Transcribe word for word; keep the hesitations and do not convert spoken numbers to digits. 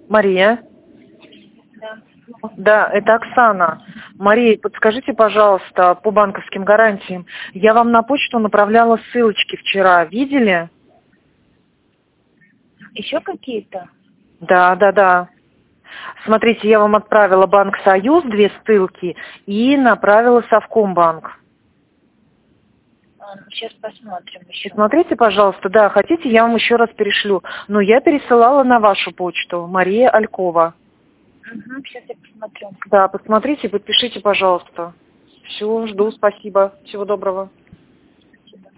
Мария? Да. Да, это Оксана. Мария, подскажите, пожалуйста, по банковским гарантиям. Я вам на почту направляла ссылочки вчера. Видели? Еще какие-то? Да, да, да. Смотрите, я вам отправила Банк Союз, две ссылки, и направила Совкомбанк. А, ну, сейчас посмотрим еще. Смотрите, пожалуйста, да, хотите, я вам еще раз перешлю. Но я пересылала на вашу почту, Мария Алькова. Угу, сейчас я посмотрю. Да, посмотрите, подпишите, пожалуйста. Все, жду, спасибо. Всего доброго.